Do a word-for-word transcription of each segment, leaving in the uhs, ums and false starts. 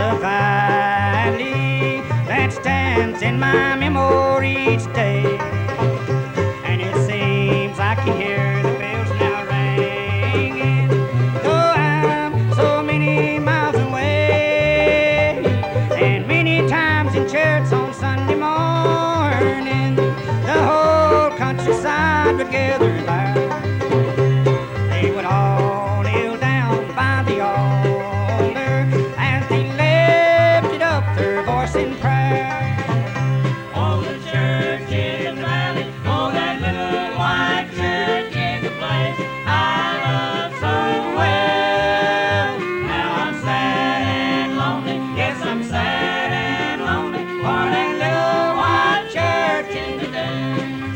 the valley that stands in my memory each day. And it seems I can hear the bells now ringing, though I'm so many miles away. And many times in church on Sunday morning, the whole countryside would gather there. They would all kneel down by the altar as they lifted up their voice in prayer. Oh, the church in the valley, oh, that little white church in the place I love so well. Now I'm sad and lonely, yes, I'm sad and lonely for that little white church in the day.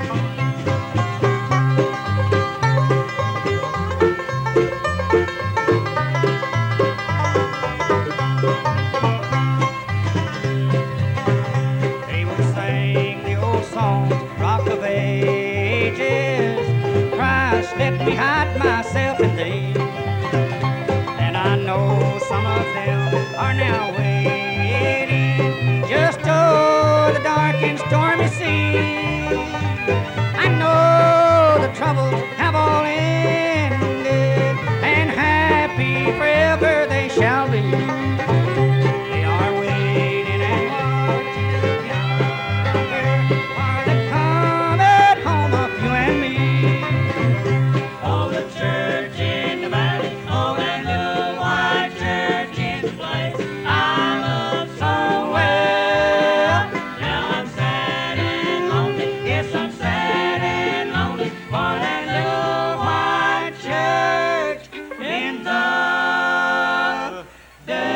They would sing the old song, Rock of Ages, Christ, let me hide myself in thee. And I know some of them are now waiting just over the dark and stormy sea. I know the troubles have all ended, and happy forever they shall be. They are waiting and watching yonder for the coming home of you and me. Oh, the church in the valley, oh, that little white church in the place I love so well. Now I'm sad and lonely, yes, I'm sad and lonely for that little white church in the day.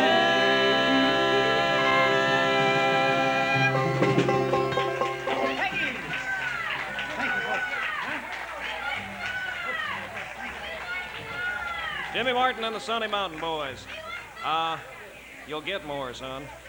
Thank you. Thank you, boy. Jimmy Martin and the Sunny Mountain Boys. Uh, you'll get more, son.